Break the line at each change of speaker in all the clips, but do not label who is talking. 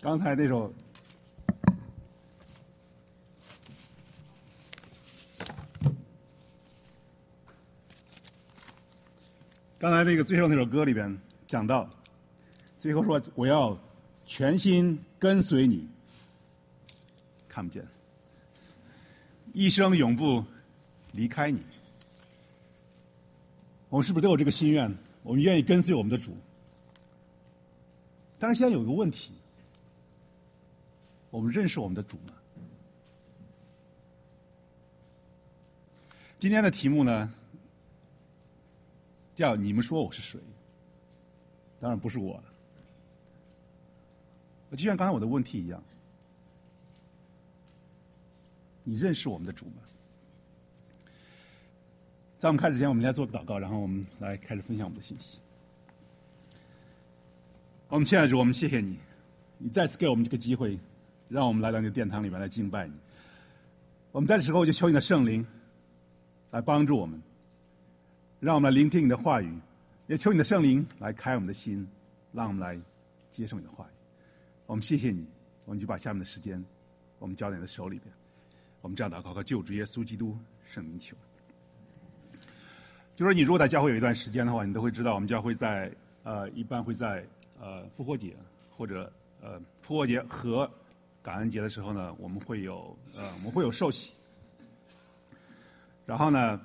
刚才那首最后那首歌里边讲到，最后说我要全心跟随你，看不见，一生永不离开你。我们是不是都有这个心愿？我们愿意跟随我们的主。但是现在有一个问题，我们认识我们的主吗？今天的题目呢，叫你们说我是谁？当然不是我了。就像刚才我的问题一样，你认识我们的主吗？在我们开始之前，我们来做个祷告，然后我们来开始分享我们的信息。我们亲爱的主，我们谢谢你，你再次给我们这个机会，让我们来到你的殿堂里面来敬拜你。我们在这时候就求你的圣灵来帮助我们，让我们来聆听你的话语，也求你的圣灵来开我们的心，让我们来接受你的话语。我们谢谢你，我们就把下面的时间我们交在你的手里边。我们这样祷告，靠救主耶稣基督圣名求。就说你如果在教会有一段时间的话，你都会知道我们教会在一般会在复活节或者复活节和感恩节的时候呢，我们会有受洗。然后呢，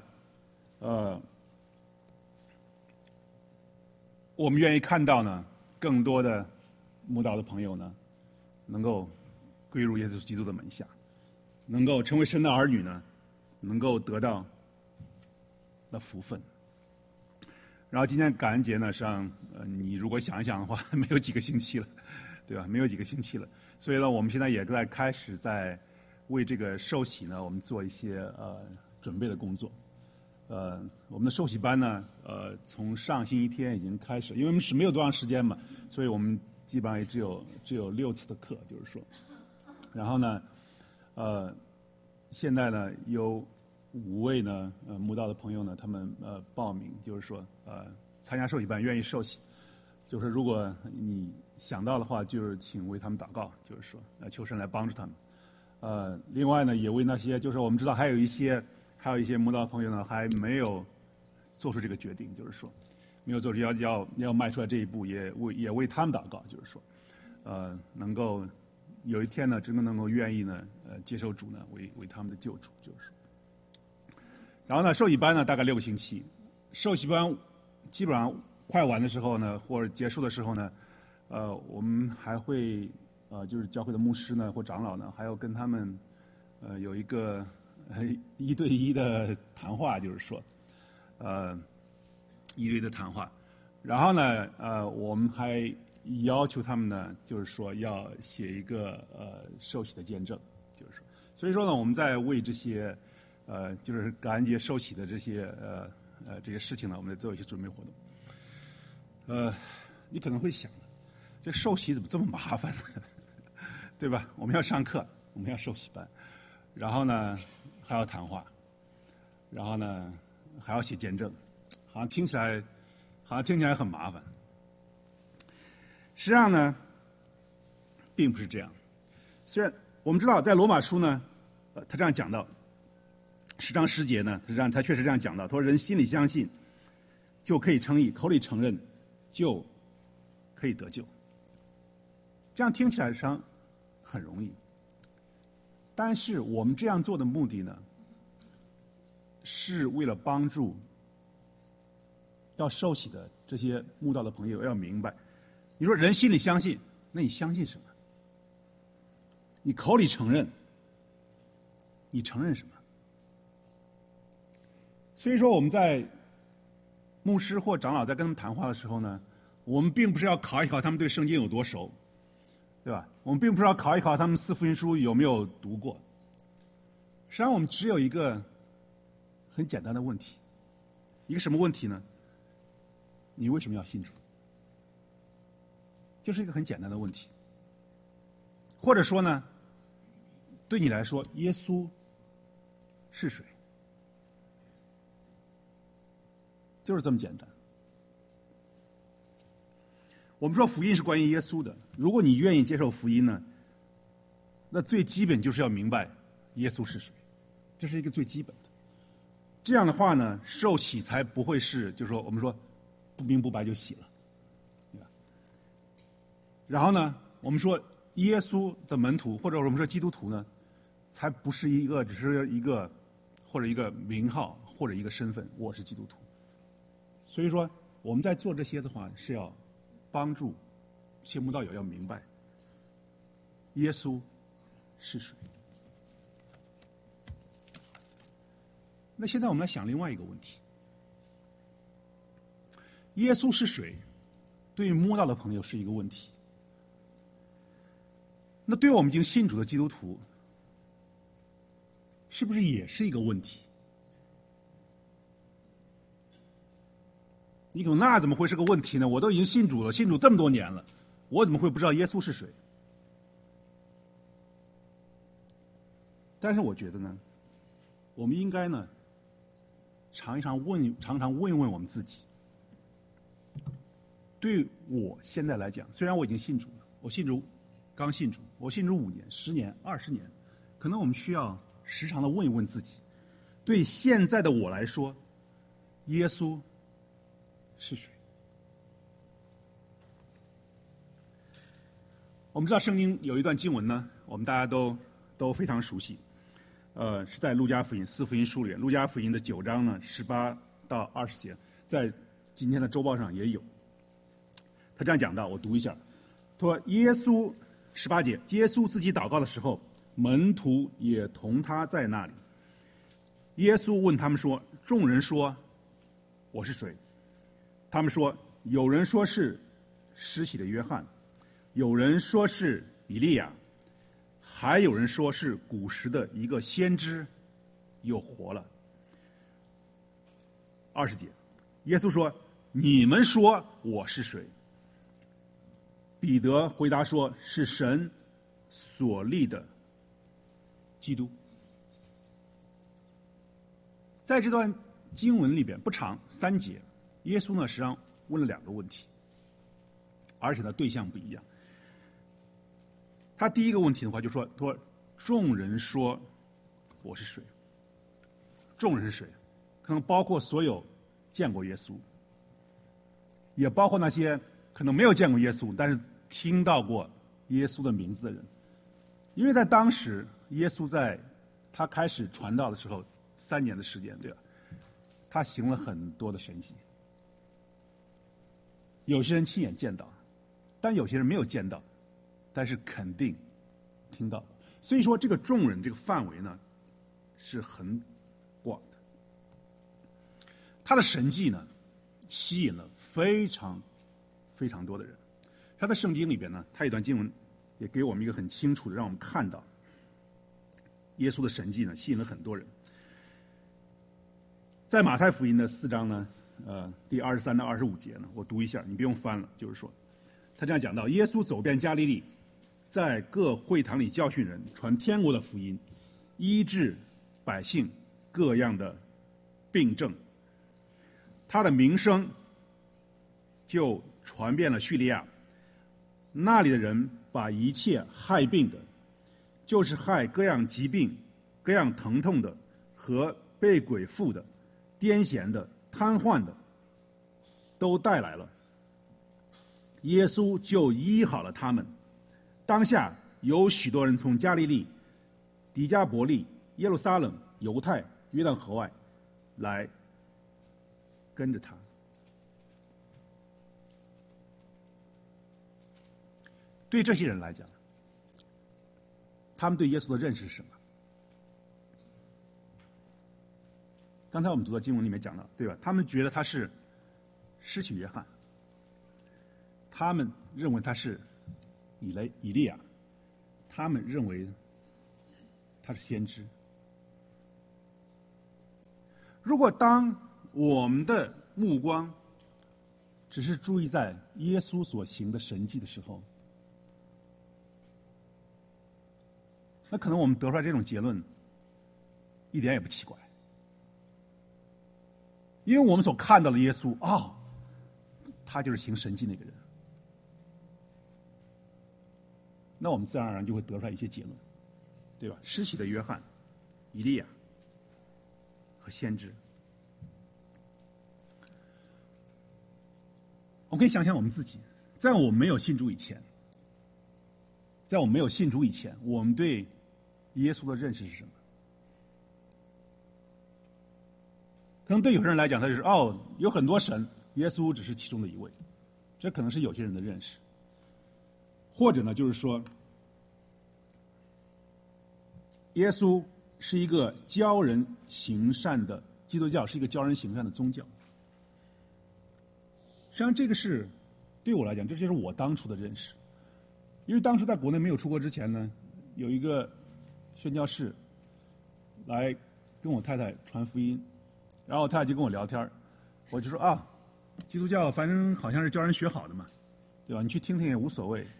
我们愿意看到呢，更多的慕道的朋友呢，能够归入耶稣基督的门下，能够成为神的儿女呢，能够得到那福分。然后今天感恩节呢，实际上你如果想一想的话，没有几个星期了，对吧？没有几个星期了。所以呢，我们现在也在开始在为这个受洗呢，我们做一些准备的工作。我们的受洗班呢，从上星期天已经开始，因为我们是没有多长时间嘛，所以我们基本上也只有6次的课，就是说。然后呢，现在呢有5位呢慕道的朋友呢，他们报名，就是说参加受洗班，愿意受洗。就是如果你想到的话，就是请为他们祷告，就是说求神来帮助他们。另外呢，也为那些就是我们知道还有一些慕道的朋友呢，还没有做出这个决定，就是说没有做出要迈出来这一步，也为他们祷告，就是说能够有一天呢，真的能够愿意呢接受主呢为他们的救主，就是说。然后呢，受洗班呢大概6个星期，受洗班基本上快完的时候呢，或者结束的时候呢，我们还会就是教会的牧师呢或长老呢，还要跟他们有一个1对1的谈话，就是说1对1的谈话。然后呢，我们还要求他们呢，就是说要写一个受洗的见证，就是说。所以说呢，我们在为这些就是感恩节受洗的这些事情呢，我们在做一些准备活动。你可能会想，这受洗怎么这么麻烦呢？对吧？我们要上课，我们要受洗班，然后呢还要谈话，然后呢还要写见证，好像听起来很麻烦。实际上呢，并不是这样。虽然我们知道在罗马书呢，他这样讲到10章10节呢，他确实这样讲到，他说人心里相信就可以称义，口里承认就可以得救。这样听起来实际上很容易，但是我们这样做的目的呢，是为了帮助要受洗的这些慕道的朋友要明白，你说人心里相信，那你相信什么？你口里承认，你承认什么？所以说我们在牧师或长老在跟他们谈话的时候呢，我们并不是要考一考他们对圣经有多熟，对吧？我们并不是要考一考他们4福音书有没有读过。实际上我们只有一个很简单的问题，一个什么问题呢？你为什么要信主？就是一个很简单的问题。或者说呢，对你来说，耶稣是谁？就是这么简单。 我们说福音是关于耶稣的，如果你愿意接受福音呢，那最基本就是要明白耶稣是谁，这是一个最基本的。这样的话呢，受洗才不会是，就是说我们说不明不白就洗了，对吧？然后呢，我们说耶稣的门徒，或者我们说基督徒呢，才不是一个只是一个或者一个名号或者一个身份，我是基督徒。所以说我们在做这些的话，是要帮助谢慕道友要明白耶稣是谁。那现在我们来想另外一个问题：耶稣是谁？对于摸到的朋友是一个问题。那对于我们已经信主的基督徒，是不是也是一个问题？你可能那怎么会是个问题呢？我都已经信主了，信主这么多年了，我怎么会不知道耶稣是谁？但是我觉得呢，我们应该呢，常常问一问我们自己。对我现在来讲，虽然我已经信主了，刚信主，我信主5年、10年、20年，可能我们需要时常的问一问自己：对现在的我来说，耶稣是谁？我们知道圣经有一段经文呢，我们大家都非常熟悉，是在路加福音4福音书里，路加福音的9章呢18到20节，在今天的周报上也有。他这样讲到，我读一下，他说：耶稣18节，耶稣自己祷告的时候，门徒也同他在那里。耶稣问他们说：众人说我是谁？他们说，有人说是施洗的约翰，有人说是以利亚，还有人说是古时的一个先知又活了。20节，耶稣说：你们说我是谁？彼得回答说：是神所立的基督。在这段经文里边不长3节，耶稣呢实际上问了2个问题，而且呢对象不一样。他第一个问题的话就说众人说我是谁？众人是谁？可能包括所有见过耶稣，也包括那些可能没有见过耶稣，但是听到过耶稣的名字的人。因为在当时耶稣在他开始传道的时候3年的时间，对吧？他行了很多的神迹，有些人亲眼见到，但有些人没有见到，但是肯定听到。所以说这个众人这个范围呢是很广的。他的神迹呢吸引了非常非常多的人。他在圣经里边呢，他有一段经文也给我们一个很清楚的，让我们看到耶稣的神迹呢吸引了很多人。在马太福音的4章呢，第23到25节呢，我读一下，你不用翻了。就是说，他这样讲到：耶稣走遍加利利，在各会堂里教训人，传天国的福音，医治百姓各样的病症。他的名声就传遍了叙利亚，那里的人把一切害病的，就是害各样疾病、各样疼痛的和被鬼附的、癫痫的、瘫痪的，都带来了。耶稣就医好了他们。当下有许多人从加利利、狄加伯利、耶路撒冷、犹太、约旦河外来跟着他。对这些人来讲，他们对耶稣的认识是什么？刚才我们读的经文里面讲到，对吧？他们觉得他是施洗约翰，他们认为他是以利亚，他们认为他是先知。如果当我们的目光只是注意在耶稣所行的神迹的时候，那可能我们得出来这种结论一点也不奇怪，因为我们所看到的耶稣他就是行神迹那个人， 那我们自然而然就会得出来一些结论，对吧？施洗的约翰、以利亚和先知。我们可以想想我们自己，在我们没有信主以前，我们对耶稣的认识是什么？可能对有些人来讲，他就是有很多神，耶稣只是其中的一位，这可能是有些人的认识。或者呢，就是说，耶稣是一个教人行善的基督教，是一个教人行善的宗教。实际上，这个是对我来讲，这就是我当初的认识。因为当时在国内没有出国之前呢，有一个宣教士来跟我太太传福音，然后我太太就跟我聊天，我就说基督教反正好像是教人学好的嘛，对吧？你去听听也无所谓。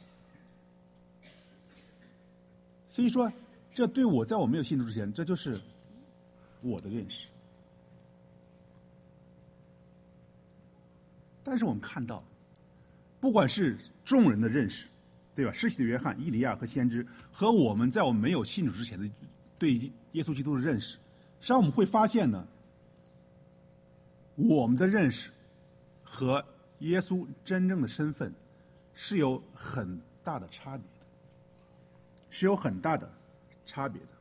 所以说，这对我在我没有信主之前，这就是我的认识。但是我们看到，不管是众人的认识，对吧？施洗的约翰、以利亚和先知，和我们在我们没有信主之前的对耶稣基督的认识，实际上我们会发现呢，我们的认识和耶稣真正的身份是有很大的差别的，是有很大的差别的。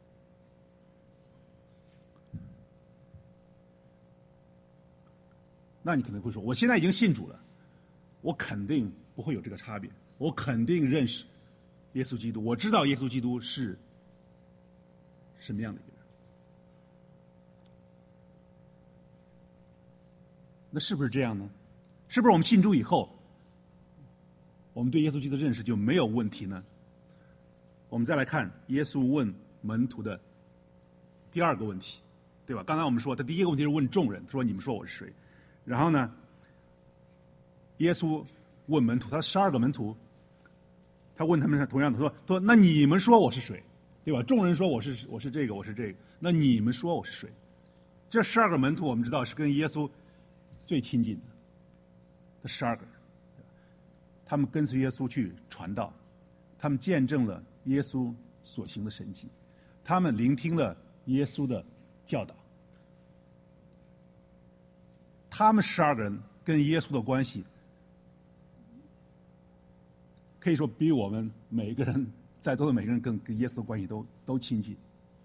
那你可能会说，我现在已经信主了，我肯定不会有这个差别，我肯定认识耶稣基督，我知道耶稣基督是什么样的一个人。那是不是这样呢？是不是我们信主以后，我们对耶稣基督的认识就没有问题呢？我们再来看耶稣问门徒的第二个问题，对吧？刚才我们说他第一个问题是问众人，说你们说我是谁？然后呢，耶稣问门徒，他12个门徒，他问他们同样的说那你们说我是谁？对吧？众人说我是这个，我是这个，那你们说我是谁？这12个门徒我们知道是跟耶稣最亲近的，这12个人，他们跟随耶稣去传道，他们见证了耶稣所行的神迹，他们聆听了耶稣的教导。他们12个人跟耶稣的关系，可以说比我们每一个人在座的每个人跟耶稣的关系都亲近。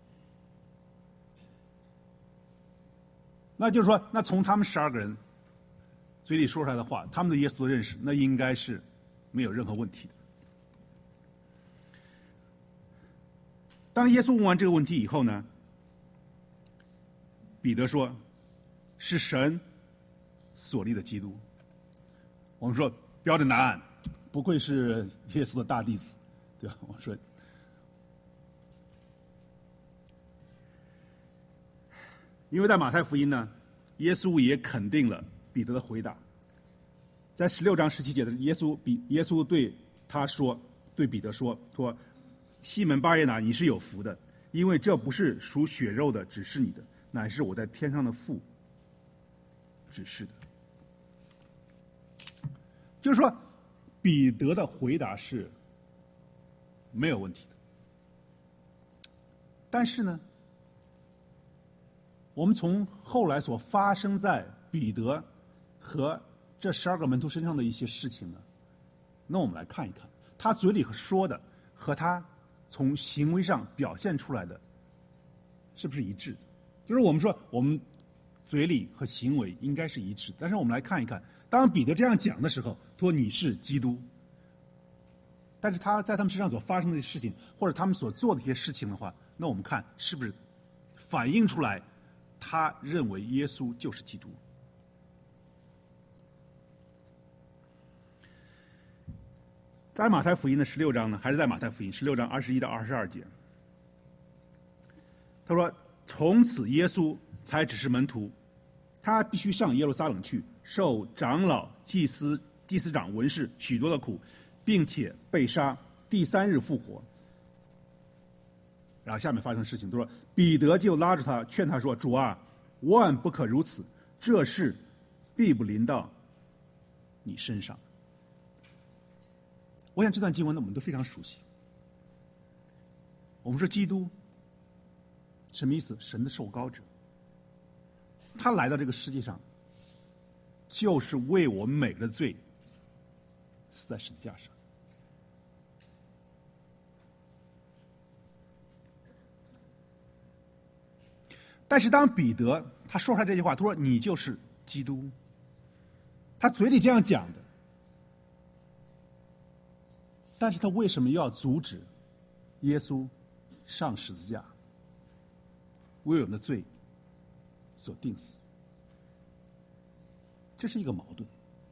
那就是说，那从他们12个人嘴里说出来的话，他们对耶稣的认识，那应该是没有任何问题的。当耶稣问完这个问题以后呢，彼得说：“是神所立的基督。”我们说标准答案，不愧是耶稣的大弟子，对吧？我说，因为在马太福音呢，耶稣也肯定了彼得的回答。在16章17节的耶稣对他说，对彼得说：“西门巴耶拿，你是有福的，因为这不是属血肉的指示你的，乃是我在天上的父指示的。”就是说，彼得的回答是没有问题的。但是呢，我们从后来所发生在彼得和这12个门徒身上的一些事情呢，那我们来看一看，他嘴里说的和他从行为上表现出来的是不是一致的？就是我们说，我们嘴里和行为应该是一致的，但是我们来看一看，当彼得这样讲的时候，说你是基督，但是他在他们身上所发生的事情，或者他们所做的一些事情的话，那我们看是不是反映出来他认为耶稣就是基督。在马太福音的16章呢，还是在马太福音16章21到22节，他说：“从此耶稣才指示门徒，他必须上耶路撒冷去，受长老、祭司长、文士许多的苦，并且被杀，第3日复活。”然后下面发生事情，他说：“彼得就拉着他，劝他说：‘主啊，万不可如此，这事必不临到你身上。’ 我想这段经文呢，我们都非常熟悉。我们说基督什么意思？神的受膏者，他来到这个世界上，就是为我们每个的罪死在十字架上。但是当彼得他说出来这句话，他说你就是基督，他嘴里这样讲的，但是他为什么要阻止耶稣上十字架，为我们的罪所定死？这是一个矛盾。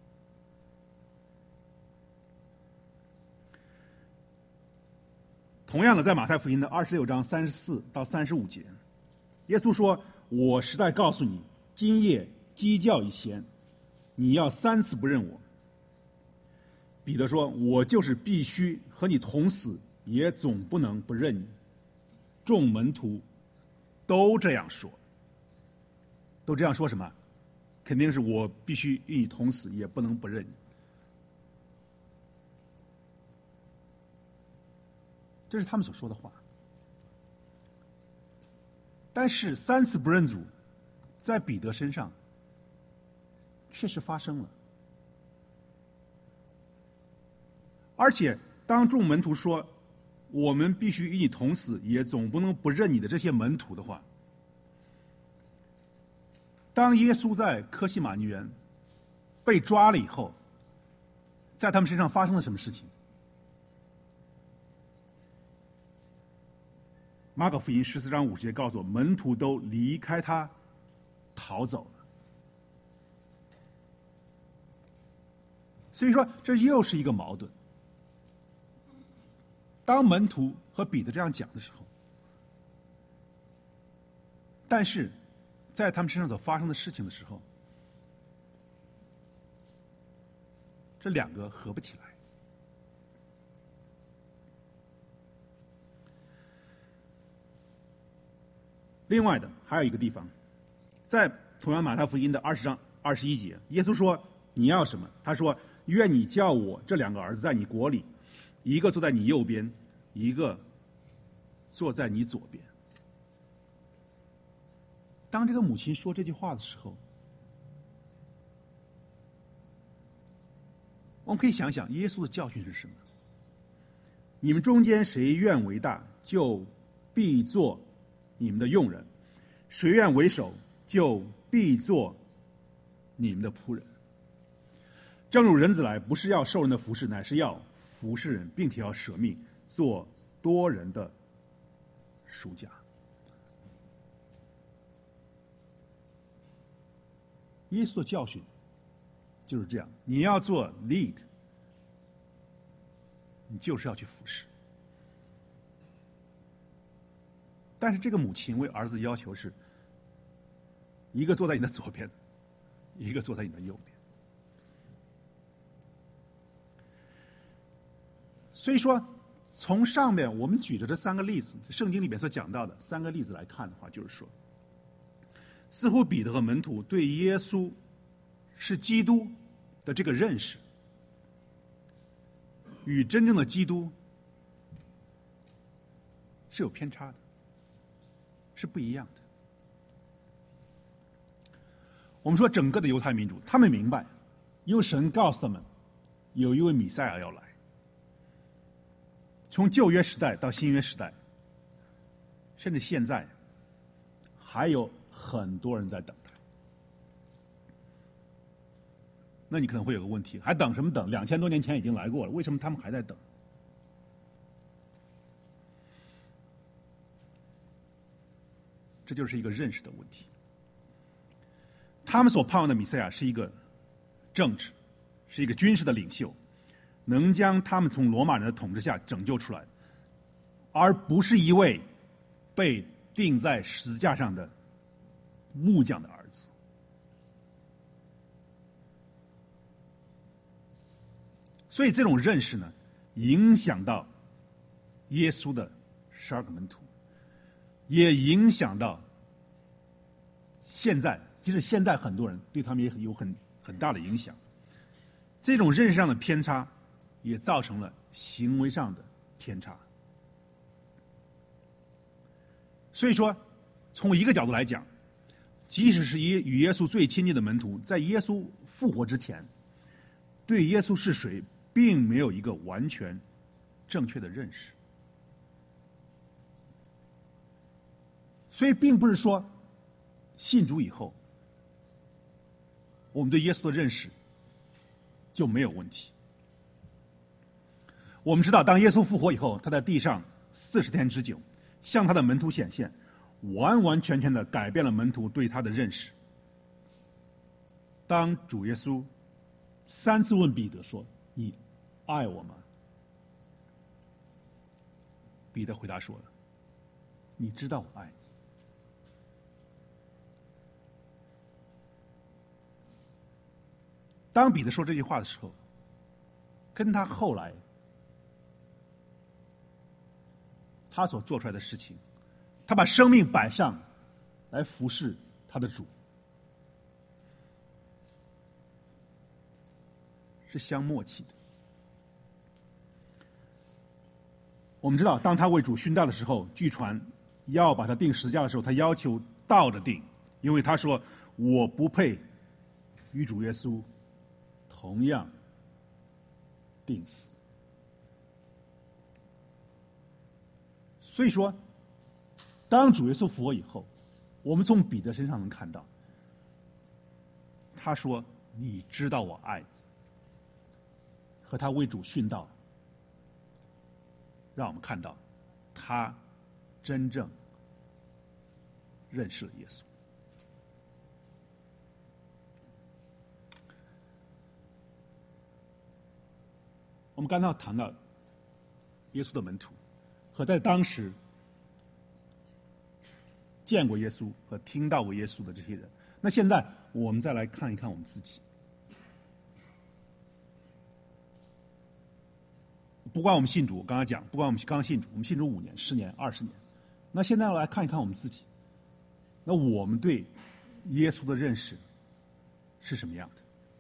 同样的，在马太福音的26章34到35节，耶稣说：“我实在告诉你，今夜鸡叫以前，你要3次不认我。”彼得说：“我就是必须和你同死，也总不能不认你。”众门徒都这样说，都这样说什么？肯定是我必须与你同死，也不能不认你。这是他们所说的话。但是3次不认主，在彼得身上确实发生了。而且当众门徒说我们必须与你同死，也总不能不认你的这些门徒的话，当耶稣在客西马尼园被抓了以后，在他们身上发生了什么事情？马可福音14章5节告诉我，门徒都离开他逃走了。所以说这又是一个矛盾。当门徒和彼得这样讲的时候，但是在他们身上所发生的事情的时候，这两个合不起来。另外的还有一个地方，在同样马太福音的20章21节，耶稣说：“你要什么？”他说：“愿你叫我这2个儿子在你国里，一个坐在你右边，一个坐在你左边。”当这个母亲说这句话的时候，我们可以想想耶稣的教训是什么？你们中间谁愿为大，就必做你们的用人；谁愿为首，就必做你们的仆人。正如人子来，不是要受人的服侍，乃是要服侍人，并且要舍命，做多人的赎价。耶稣的教训就是这样，你要做 lead， 你就是要去服侍。但是这个母亲为儿子的要求是，一个坐在你的左边，一个坐在你的右边。所以说，从上面我们举的这3个例子，圣经里面所讲到的3个例子来看的话，就是说，似乎彼得和门徒对耶稣是基督的这个认识，与真正的基督是有偏差的，是不一样的。我们说整个的犹太民族，他们明白，因为神告诉他们，有一位弥赛亚要来。从旧约时代到新约时代，甚至现在，还有很多人在等他。那你可能会有个问题，还等什么等？2000多年前已经来过了，为什么他们还在等？这就是一个认识的问题。他们所盼望的弥赛亚是一个政治，是一个军事的领袖，能将他们从罗马人的统治下拯救出来，而不是一位被钉在十字架上的木匠的儿子。所以这种认识呢，影响到耶稣的12个门徒，也影响到现在，即使现在很多人对他们也有很大的影响。这种认识上的偏差， 也造成了行为上的偏差。所以说，从一个角度来讲，即使是与耶稣最亲近的门徒，在耶稣复活之前，对耶稣是谁，并没有一个完全正确的认识。所以并不是说信主以后，我们对耶稣的认识就没有问题。我们知道，当耶稣复活以后，他在地上40天之久，向他的门徒显现，完完全全的改变了门徒对他的认识。当主耶稣3次问彼得说：“你爱我吗？”彼得回答说：“你知道我爱你。”当彼得说这句话的时候，跟他后来他所做出来的事情，他把生命摆上来服侍他的主，是相默契的。我们知道，当他为主殉道的时候，据传要把他钉十字架的时候，他要求倒着钉，因为他说：“我不配与主耶稣同样钉死。”所以说，当主耶稣复活以后，我们从彼得身上能看到，他说：“你知道我爱你。”和他为主殉道，让我们看到他真正认识了耶稣。我们刚才谈到耶稣的门徒和在当时见过耶稣和听到过耶稣的这些人，那现在我们再来看一看我们自己。不管我们信主，刚刚讲，不管我们刚信主，我们信主5年、10年、20年，那现在来看一看我们自己，那我们对耶稣的认识是什么样的？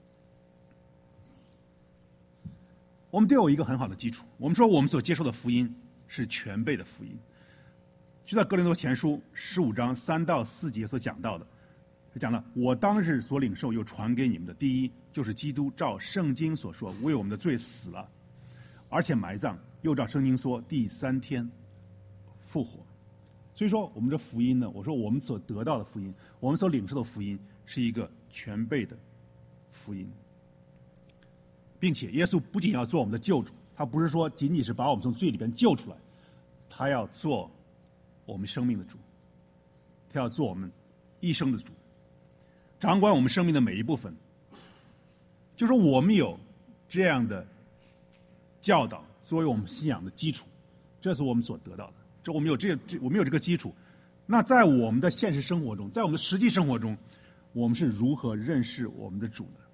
我们都有一个很好的基础。我们说我们所接受的福音是全备的福音，就在哥林多前书15章3到4节所讲到的，他讲了：“我当日所领受又传给你们的，第一就是基督照圣经所说，为我们的罪死了，而且埋葬，又照圣经说第3天复活。”所以说，我们这福音呢，我说我们所得到的福音，我们所领受的福音，是一个全备的福音，并且耶稣不仅要做我们的救主，他不是说仅仅是把我们从罪里边救出来，他要做我们生命的主，他要做我们一生的主，掌管我们生命的每一部分。就是我们有这样的教导作为我们信仰的基础，这是我们所得到的。这我们有这个基础，那在我们的现实生活中，在我们的实际生活中，我们是如何认识我们的主呢？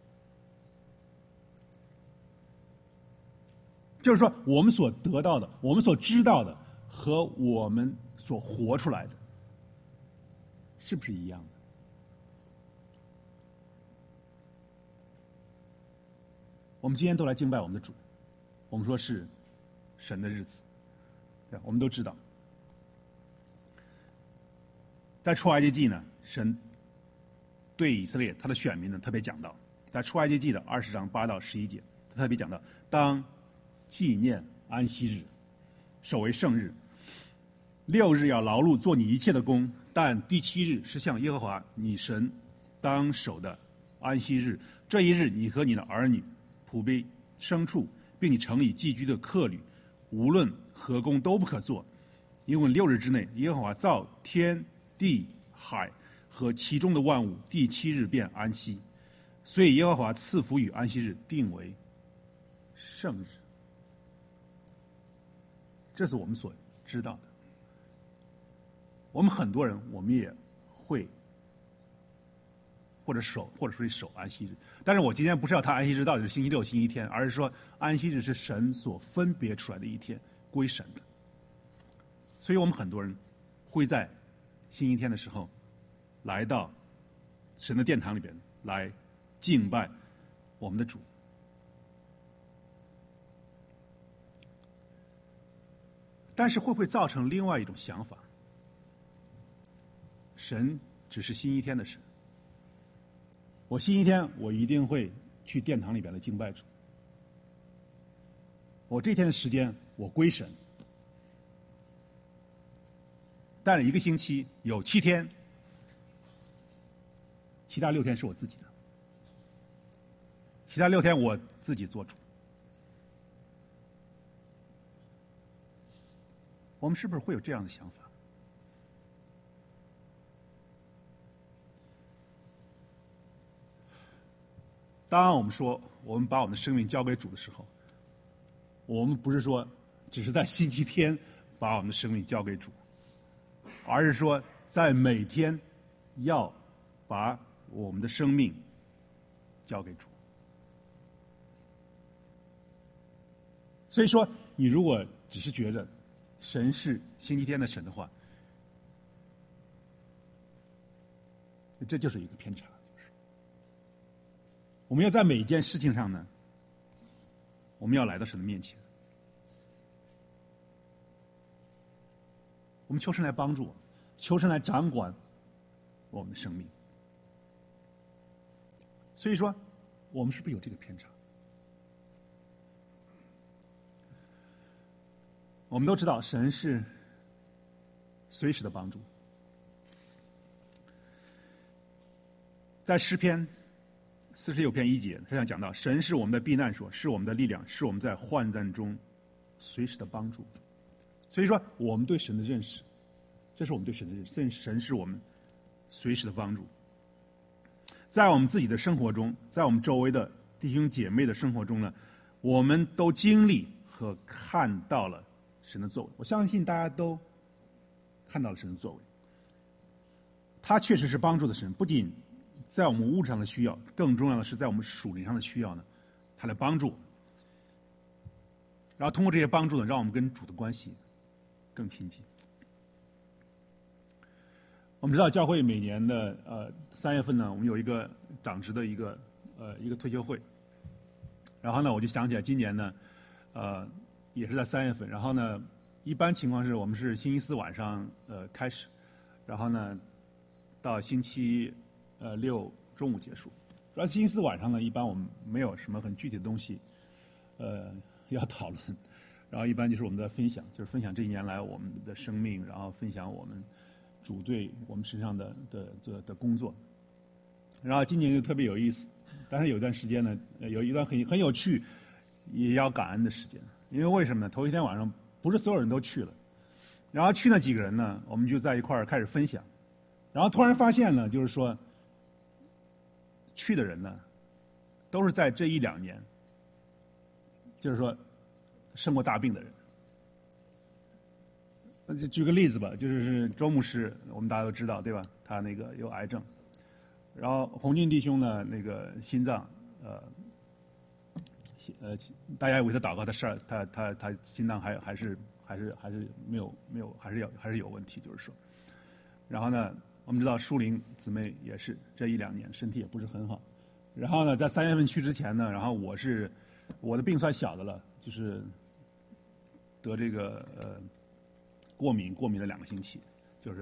就是说，我们所得到的，我们所知道的，和我们所活出来的，是不是一样的？我们今天都来敬拜我们的主，我们说是神的日子，对，我们都知道，在出埃及记呢，神对以色列他的选民呢特别讲到，在出埃及记的20章8到11节，他特别讲到，当纪念安息日，守为圣日。6日要劳碌做你一切的工，但第7日是向耶和华你神当守的安息日。这一日，你和你的儿女、仆婢、牲畜，并你城里寄居的客旅，无论何工都不可做，因为6日之内，耶和华造天地海和其中的万物，第7日便安息。所以耶和华赐福与安息日，定为圣日。这是我们所知道的。我们很多人，我们也会或者守安息日，但是我今天不是要谈安息日到底是星期六、星期天，而是说安息日是神所分别出来的一天，归神的。所以我们很多人会在星期天的时候来到神的殿堂里边来敬拜我们的主。 但是会不会造成另外一种想法？神只是星期天的神，我星期天我一定会去殿堂里边的敬拜主，我这天的时间我归神。但是一个星期有7天，其他6天是我自己的，其他6天我自己做主。我们是不是会有这样的想法？当我们说我们把我们的生命交给主的时候，我们不是说只是在星期天把我们的生命交给主，而是说在每天要把我们的生命交给主。所以说，你如果只是觉得神是星期天的神的话，这就是一个偏差。我们要在每一件事情上呢，我们要来到神的面前，我们求神来帮助我，求神来掌管我们的生命。所以说，我们是不是有这个偏差？我们都知道神是随时的帮助。在诗篇46篇1节，他想讲到神是我们的避难所，是我们的力量，是我们在患难中随时的帮助。所以说，我们对神的认识，这是我们对神的认识，神是我们随时的帮助。在我们自己的生活中，在我们周围的弟兄姐妹的生活中呢，我们都经历和看到了神的作为。我相信大家都看到了神的作为，他确实是帮助的神，不仅在我们物质上的需要，更重要的是在我们属灵上的需要呢，他来帮助我们。然后通过这些帮助呢，让我们跟主的关系更亲近。我们知道教会每年的3月份呢，我们有一个长职的一个退休会。然后呢，我就想起来今年呢，也是在3月份。然后呢，一般情况是我们是星期4晚上开始，然后呢到星期6中午结束。主要星期4晚上呢，一般我们没有什么很具体的东西要讨论，然后一般就是我们在分享，就是分享这一年来我们的生命，然后分享我们主对我们身上的工作。然后今年就特别有意思，但是有一段时间呢，有一段很有趣，也要感恩的时间。因为为什么呢？头一天晚上不是所有人都去了，然后去那几个人呢，我们就在一块儿开始分享，然后突然发现呢，就是说去的人呢，都是在这1-2年，就是说生过大病的人。举个例子吧，就是周牧师，我们大家都知道，对吧？他那个有癌症，然后红军弟兄呢，那个心脏，大家为他祷告，他心脏还是没有还是有问题，就是说。然后呢，我们知道舒玲姊妹也是这1-2年身体也不是很好，然后呢，在3月份去之前呢，然后我的病算小的了，就是得这个过敏了2个星期，就是，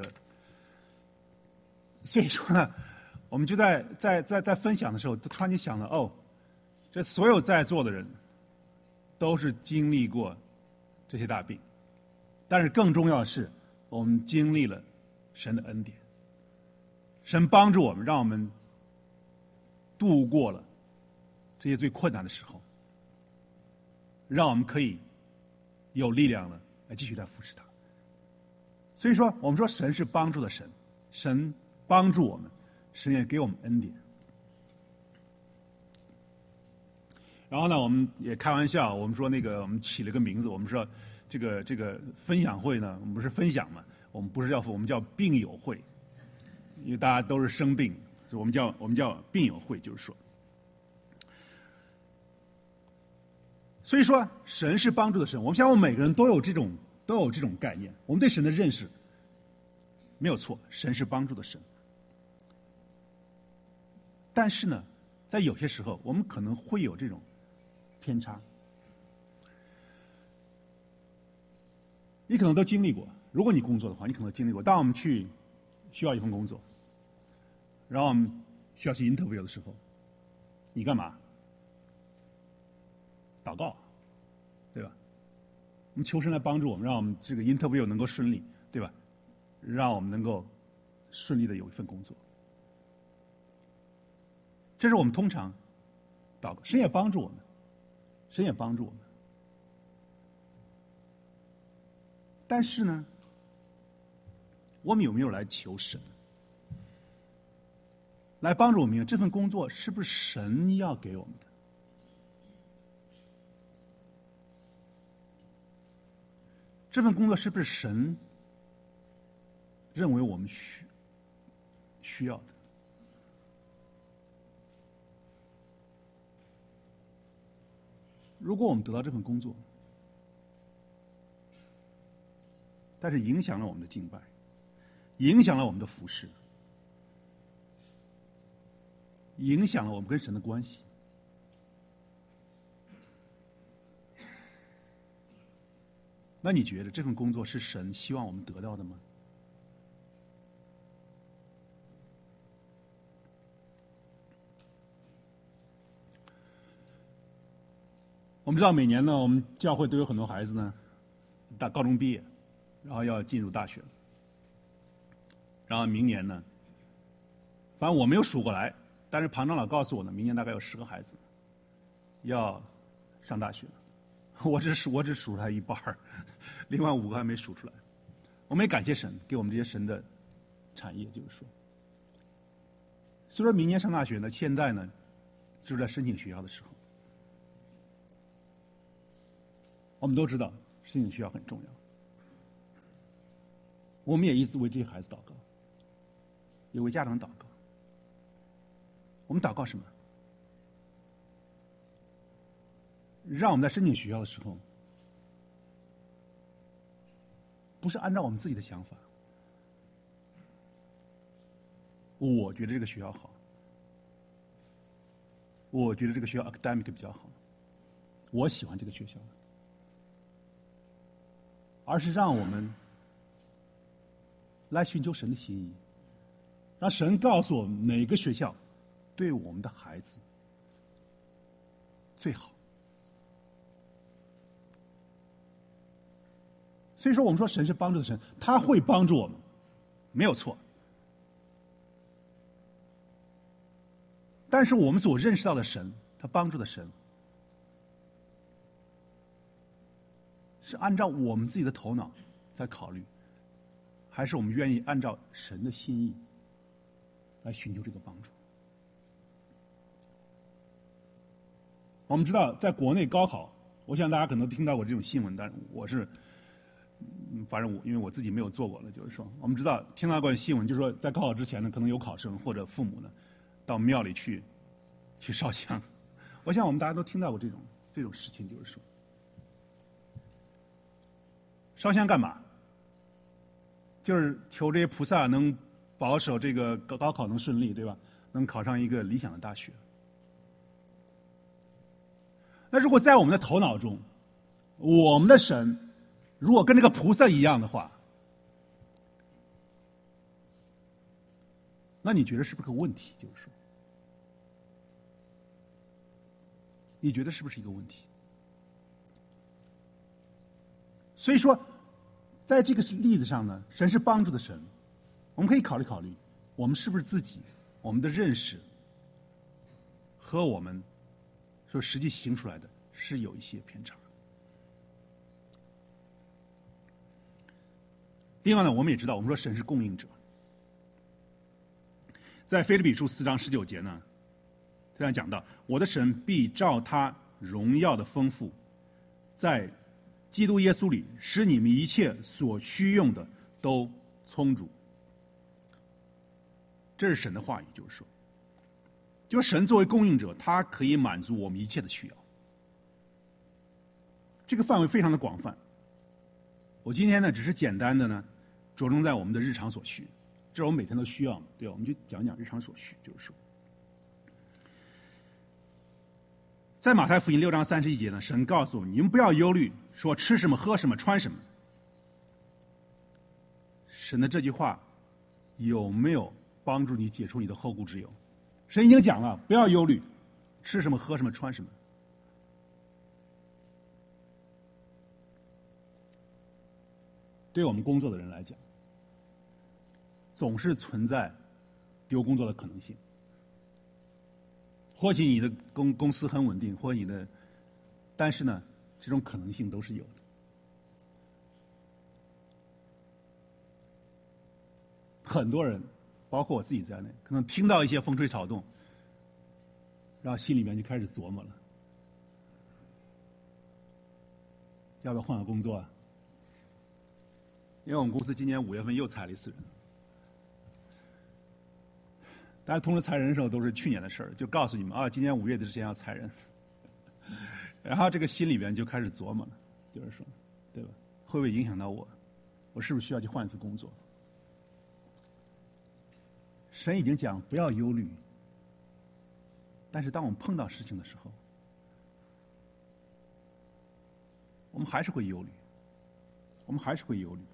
所以说呢，我们就在分享的时候，突然间想了，这所有在座的人都是经历过这些大病，但是更重要的是，我们经历了神的恩典，神帮助我们，让我们度过了这些最困难的时候，让我们可以有力量了来继续来服侍他。所以说，我们说神是帮助的神，神帮助我们，神也给我们恩典。然后呢，我们也开玩笑，我们说我们起了个名字，我们说这个分享会呢，我们不是分享嘛，我们不是我们叫病友会，因为大家都是生病，所以我们叫病友会，就是说。所以说，神是帮助的神，我们相信每个人都有这种概念，我们对神的认识没有错，神是帮助的神。但是呢，在有些时候，我们可能会有这种偏差。 你可能都经历过。如果你工作的话，你可能经历过。当我们需要一份工作，然后我们需要去 interview 的时候，你干嘛？祷告，对吧？我们求神来帮助我们，让我们这个 interview 能够顺利，对吧？让我们能够顺利的有一份工作。这是我们通常祷告，神也帮助我们，神也帮助我们。但是呢，我们有没有来求神，来帮助我们？这份工作是不是神要给我们的？这份工作是不是神认为我们需要的？如果我们得到这份工作，但是影响了我们的敬拜，影响了我们的服侍，影响了我们跟神的关系，那你觉得这份工作是神希望我们得到的吗？我们知道每年呢，我们教会都有很多孩子呢，高中毕业，然后要进入大学，然后明年呢，反正我没有数过来，但是庞长老告诉我呢，明年大概有10个孩子要上大学，我只数出来一半儿，另外5个还没数出来。我们也感谢神给我们这些神的产业，就是说，所以说明年上大学呢，现在呢，就是在申请学校的时候。我们都知道申请学校很重要，我们也一直为这些孩子祷告，也为家长祷告。我们祷告什么？让我们在申请学校的时候，不是按照我们自己的想法，我觉得这个学校好，我觉得这个学校 academic 比较好，我喜欢这个学校，而是让我们来寻求神的心意，让神告诉我们哪个学校对我们的孩子最好。所以说，我们说神是帮助的神，他会帮助我们，没有错。但是我们所认识到的神，他帮助的神，是按照我们自己的头脑在考虑，还是我们愿意按照神的心意来寻求这个帮助？我们知道，在国内高考，我想大家可能听到过这种新闻，但是我是，反正因为我自己没有做过了，就是说，我们知道听到过新闻，就是说在高考之前呢，可能有考生或者父母呢，到庙里去烧香。我想我们大家都听到过这种事情，就是说，烧香干嘛？就是求这些菩萨能保守这个高考能顺利，对吧？能考上一个理想的大学。那如果在我们的头脑中，我们的神如果跟这个菩萨一样的话，那你觉得是不是个问题？就是说，你觉得是不是一个问题？所以说，在这个例子上呢，神是帮助的神，我们可以考虑考虑，我们是不是自己我们的认识和我们说实际行出来的是有一些偏差。另外呢，我们也知道，我们说神是供应者，在腓立比书4章19节呢，这样讲到：我的神必照他荣耀的丰富，在基督耶稣里，使你们一切所需用的都充足。这是神的话语，就是神作为供应者，他可以满足我们一切的需要。这个范围非常的广泛。我今天呢，只是简单的呢，着重在我们的日常所需，这是我们每天都需要嘛，对吧？我们就讲讲日常所需，就是说，在马太福音6章31节呢，神告诉我们：你们不要忧虑，说吃什么、喝什么、穿什么， 神的这句话有没有帮助你解除你的后顾之忧？神已经讲了，不要忧虑，吃什么、喝什么、穿什么。对我们工作的人来讲，总是存在丢工作的可能性。或许你的公司很稳定，或者但是呢，这种可能性都是有的。很多人，包括我自己在内，可能听到一些风吹草动，然后心里面就开始琢磨了：要不要换个工作啊？因为我们公司今年5月份又裁了1次人，大家通知裁人的时候都是去年的事儿，就告诉你们啊，今年5月之前要裁人，然后这个心里边就开始琢磨了，就是说，对吧？会不会影响到我？我是不是需要去换一份工作？神已经讲不要忧虑，但是当我们碰到事情的时候，我们还是会忧虑，我们还是会忧虑。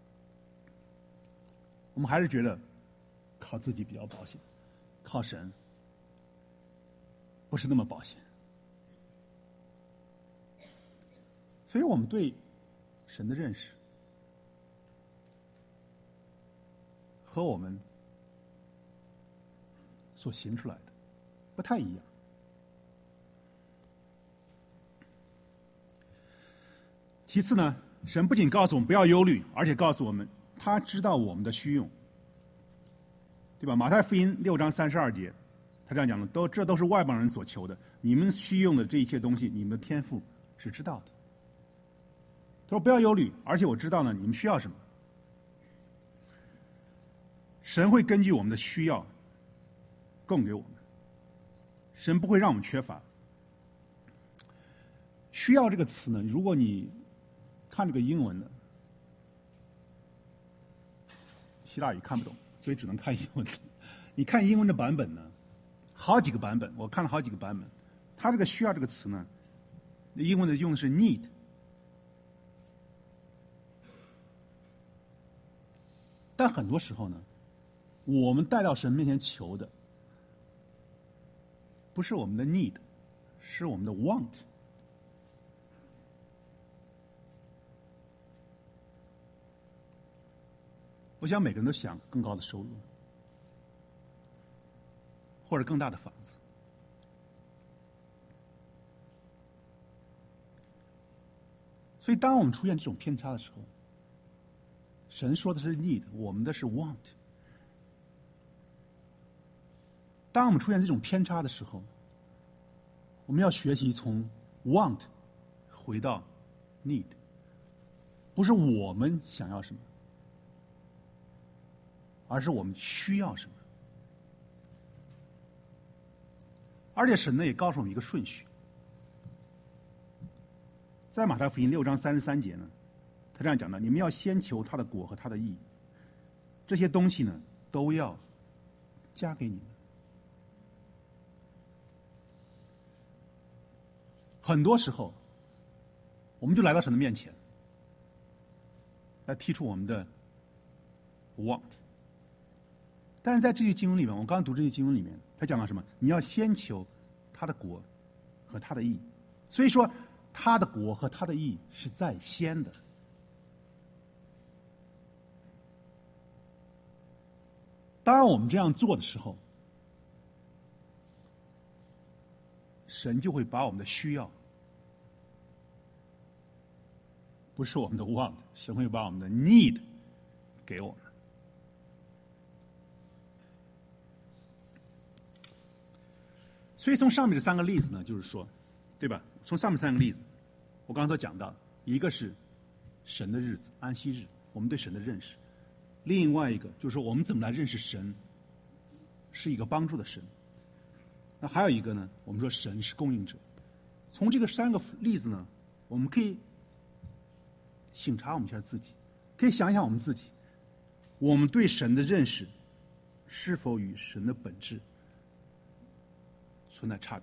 我们还是觉得靠自己比较保险，靠神不是那么保险。所以我们对神的认识和我们所行出来的不太一样。其次呢，神不仅告诉我们不要忧虑，而且告诉我们他知道我们的需用，对吧？马太福音6章32节，他这样讲的，这都是外邦人所求的，你们需用的这一切东西，你们的天父是知道的。他说不要忧虑，而且我知道呢，你们需要什么。神会根据我们的需要供给我们，神不会让我们缺乏。需要这个词呢，如果你看这个英文的，希腊语看不懂，所以只能看英文。你看英文的版本呢，好几个版本，我看了好几个版本。它这个需要这个词呢，英文的用的是 need。但很多时候呢，我们带到神面前求的，不是我们的 need， 是我们的 want。我想每个人都想更高的收入，或者更大的房子。所以当我们出现这种偏差的时候，神说的是 need， 我们的是 want。当我们出现这种偏差的时候，我们要学习从 want 回到 need， 不是我们想要什么，而是我们需要什么。而且神呢也告诉我们一个顺序，在马太福音6章33节呢，他这样讲的：你们要先求他的国和他的义，这些东西呢都要加给你们。很多时候，我们就来到神的面前，来提出我们的 want。但是在这些经文里面，我刚刚读这些经文里面，他讲到什么？你要先求他的国和他的义。所以说，他的国和他的义是在先的。当我们这样做的时候，神就会把我们的需要，不是我们的 want， 神会把我们的 need 给我们。所以从上面这3个例子呢，就是说，对吧？从上面3个例子，我刚才都讲到，一个是神的日子，安息日，我们对神的认识；另外一个就是说，我们怎么来认识神是一个帮助的神。那还有一个呢，我们说神是供应者。从这个3个例子呢，我们可以省察我们一下自己，可以想一想我们自己，我们对神的认识是否与神的本质存在差别。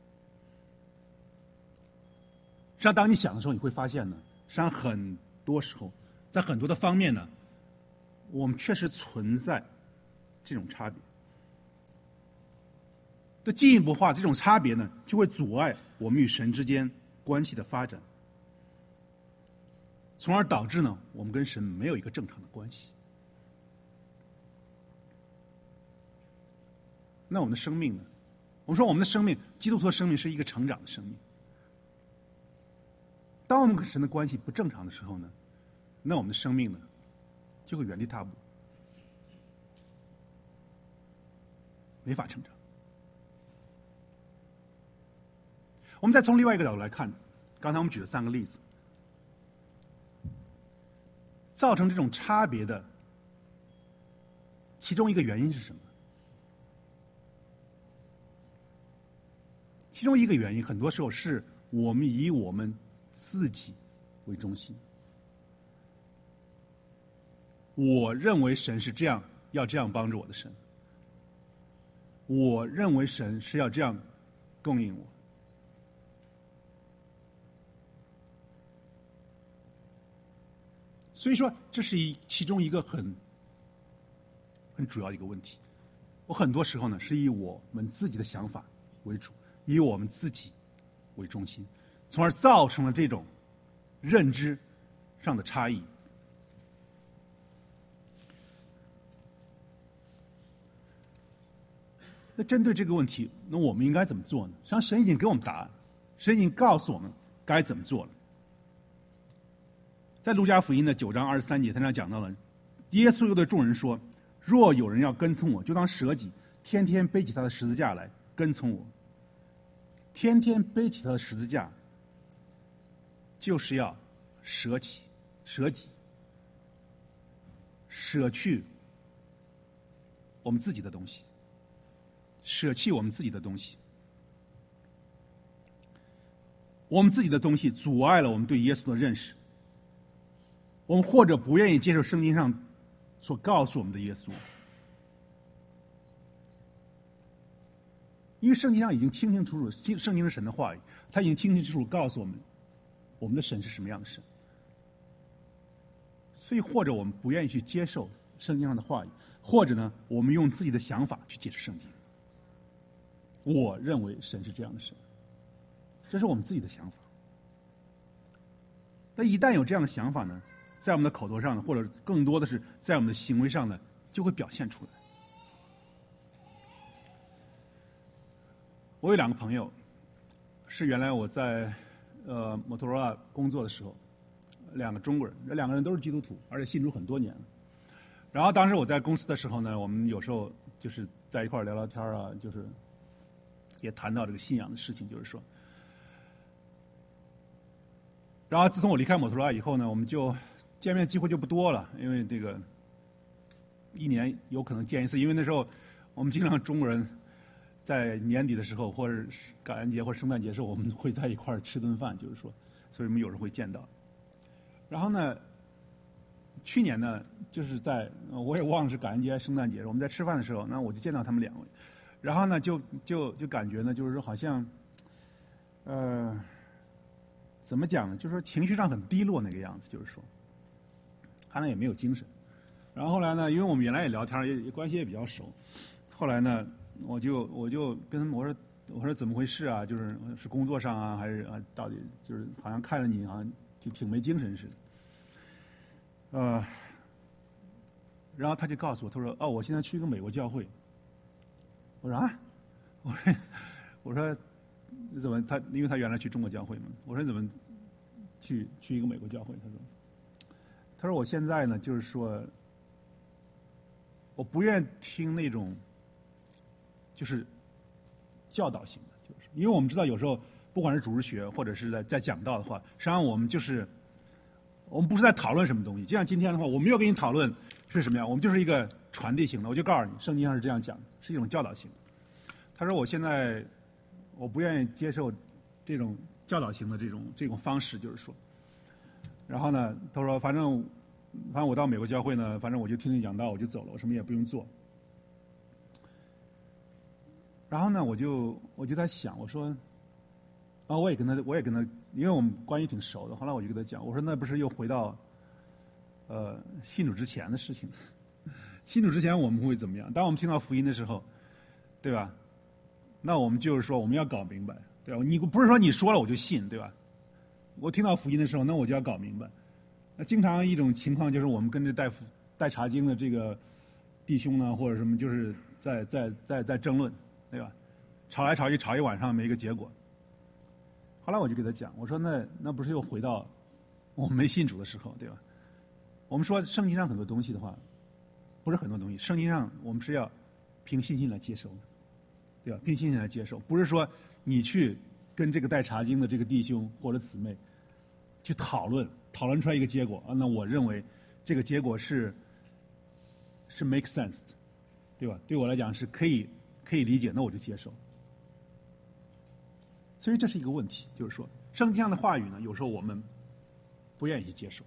实际上当你想的时候，你会发现呢，实际上很多时候在很多的方面呢， 我们确实存在这种差别。的进一步化，这种差别呢，就会阻碍我们与神之间关系的发展，从而导致呢，我们跟神没有一个正常的关系。那我们的生命呢？我们说我们的生命，基督徒的生命是一个成长的生命。当我们跟神的关系不正常的时候呢，那我们的生命呢，就会原地踏步，没法成长。我们再从另外一个角度来看，刚才我们举了3个例子，造成这种差别的其中一个原因是什么？其中一个原因，很多时候是我们以我们自己为中心。我认为神是这样，要这样帮助我的神。我认为神是要这样供应我。所以说，这是其中一个很主要的一个问题。我很多时候呢，是以我们自己的想法为主，以我们自己为中心，从而造成了这种认知上的差异。那针对这个问题，那我们应该怎么做呢？实际上，神已经给我们答案，神已经告诉我们该怎么做了。在路加福音的9章23节，他那讲到了，耶稣又对众人说：“若有人要跟从我，就当舍己，天天背起他的十字架来跟从我。”天天背起他的十字架，就是要舍己，舍去我们自己的东西，舍弃我们自己的东西。我们自己的东西阻碍了我们对耶稣的认识。我们或者不愿意接受圣经上所告诉我们的耶稣，因为圣经上已经清清楚楚，圣经是神的话语，他已经清清楚楚告诉我们，我们的神是什么样的神。所以，或者我们不愿意去接受圣经上的话语，或者呢，我们用自己的想法去解释圣经。我认为神是这样的神，这是我们自己的想法。但一旦有这样的想法呢，在我们的口头上呢，或者更多的是在我们的行为上呢，就会表现出来。我有2个朋友，是原来我在摩托罗拉工作的时候，2个中国人，这2个人都是基督徒，而且信主很多年了。然后当时我在公司的时候呢，我们有时候就是在一块聊聊天啊，就是也谈到这个信仰的事情，就是说。然后自从我离开摩托罗拉以后呢，我们就见面机会就不多了，因为这个1年有可能见一次，因为那时候我们经常中国人在年底的时候，或者是感恩节或者圣诞节的时候，我们会在一块儿吃顿饭，就是说，所以我们有时候会见到。然后呢，去年呢，就是我也忘了是感恩节还是圣诞节，我们在吃饭的时候，那我就见到他们2位，然后呢，就感觉呢，就是说好像，怎么讲呢？就是说情绪上很低落那个样子，就是说，看来也没有精神。然后后来呢，因为我们原来也聊天，也关系也比较熟，后来呢，我就跟他们我说怎么回事啊？是工作上啊，还是啊？到底就是好像看着你好像挺没精神似的。然后他就告诉我，他说：“哦，我现在去一个美国教会。”我说：“啊？”我说你怎么？因为他原来去中国教会嘛。我说你怎么去一个美国教会？他说我现在呢，就是说，我不愿听那种就是教导型的，就是因为我们知道有时候不管是主日学或者是在讲道的话，实际上我们不是在讨论什么东西。就像今天的话，我没有跟你讨论是什么样，我们就是一个传递型的。我就告诉你，圣经上是这样讲的，是一种教导型的。他说我现在我不愿意接受这种教导型的这种方式，就是说。然后呢，他说反正我到美国教会呢，反正我就听你讲道，我就走了，我什么也不用做。然后呢，我就在想，我说，啊，我也跟他，因为我们关系挺熟的。后来我就跟他讲，我说那不是又回到信主之前的事情。 信主之前我们会怎么样？当我们听到福音的时候，对吧？那我们就是说我们要搞明白，对吧？你不是说你说了我就信，对吧？我听到福音的时候，那我就要搞明白。那经常一种情况就是我们跟着带查经的这个弟兄呢，或者什么，就是在争论，对吧？吵来吵去，吵一晚上没一个结果。后来我就给他讲，我说那不是又回到我们没信主的时候，对吧？我们说圣经上很多东西的话，不是很多东西，圣经上我们是要凭信心来接受的，对吧？凭信心来接受，不是说你去跟这个带查经的这个弟兄或者姊妹去讨论出来一个结果啊，那我认为这个结果是 make sense 的，对吧？对我来讲是可以理解，那我就接受。所以这是一个问题，就是说圣经上的话语呢，有时候我们不愿意去接受，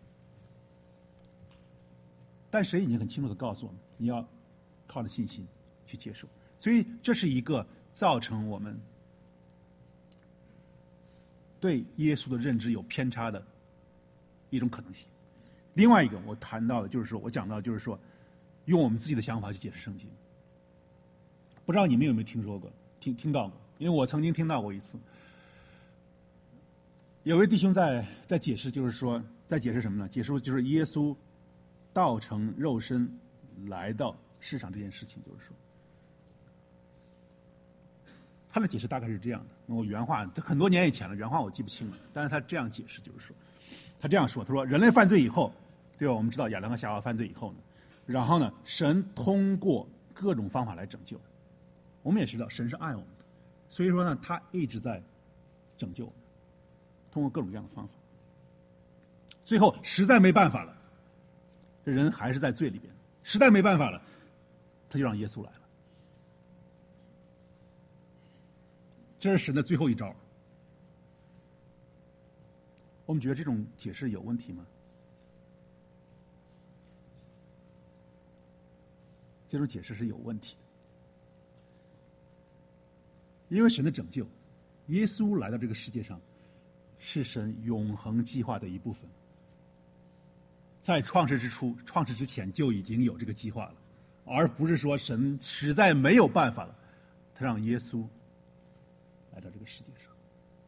但神已经很清楚地告诉我们，你要靠着信心去接受。所以这是一个造成我们对耶稣的认知有偏差的一种可能性。另外一个我谈到的就是说，我讲到就是说，用我们自己的想法去解释圣经。不知道你们有没有听说过、听到过？因为我曾经听到过一次，有位弟兄在解释，就是说在解释什么呢？解释就是耶稣道成肉身来到世上这件事情，就是说，他的解释大概是这样的。我原话这很多年以前了，原话我记不清了，但是他这样解释，就是说，他这样说，他说人类犯罪以后，对吧？我们知道亚当和夏娃犯罪以后呢，然后呢，神通过各种方法来拯救。我们也知道神是爱我们的，所以说呢，他一直在拯救我们，通过各种各样的方法。最后实在没办法了，这人还是在罪里边，实在没办法了，他就让耶稣来了。这是神的最后一招。我们觉得这种解释有问题吗？这种解释是有问题的，因为神的拯救，耶稣来到这个世界上，是神永恒计划的一部分。在创世之前就已经有这个计划了，而不是说神实在没有办法了，他让耶稣来到这个世界上。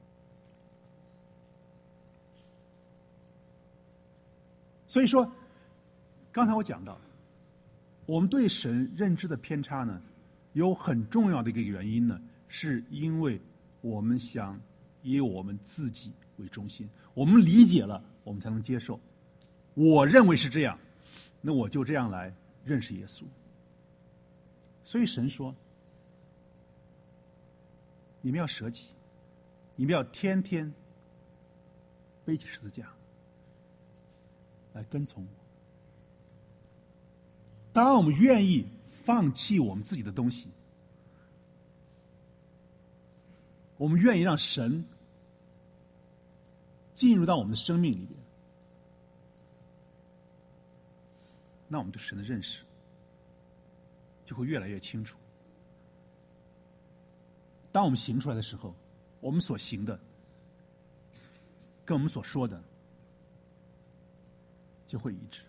所以说，刚才我讲到，我们对神认知的偏差呢，有很重要的一个原因呢，是因为我们想以我们自己为中心，我们理解了，我们才能接受。我认为是这样，那我就这样来认识耶稣。所以神说，你们要舍己，你们要天天背起十字架来跟从我。当我们愿意放弃我们自己的东西，我们愿意让神进入到我们的生命里边，那我们对神的认识就会越来越清楚。当我们行出来的时候，我们所行的跟我们所说的就会一致。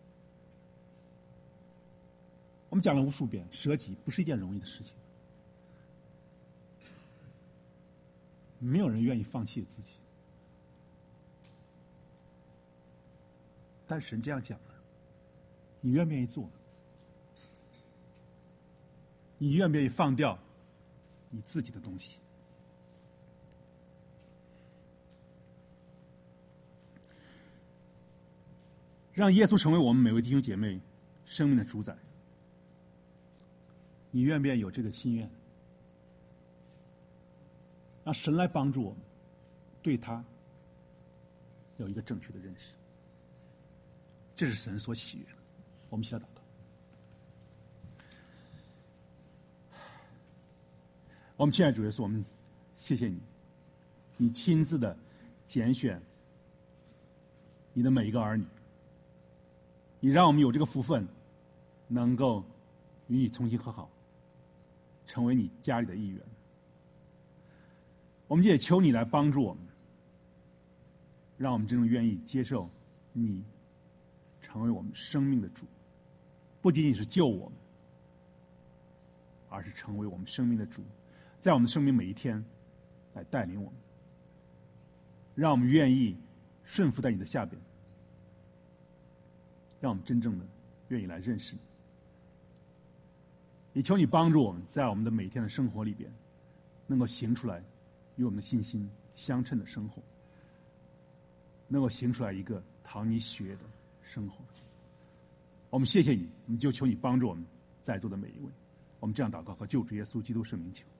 我们讲了无数遍，舍己不是一件容易的事情，没有人愿意放弃自己，但神这样讲了，你愿不愿意做？你愿不愿意放掉你自己的东西？让耶稣成为我们每位弟兄姐妹生命的主宰，你愿不愿意有这个心愿？让神来帮助我们对他有一个正确的认识，这是神所喜悦的。我们一起来祷告。我们亲爱的主耶稣，我们谢谢你，你亲自的拣选你的每一个儿女，你让我们有这个福分，能够与你重新和好，成为你家里的一员。我们也求你来帮助我们，让我们真正愿意接受你成为我们生命的主， 不仅仅是救我们，而是成为我们生命的主，在我们的生命每一天来带领我们，让我们愿意顺服在你的下边，让我们真正的愿意来认识你。也求你帮助我们在我们的每天的生活里边，能够行出来与我们的信心相称的生活，能够行出来一个讨你喜悦的生活。我们谢谢你，我们就求你帮助我们在座的每一位。我们这样祷告，靠救主耶稣基督圣名求。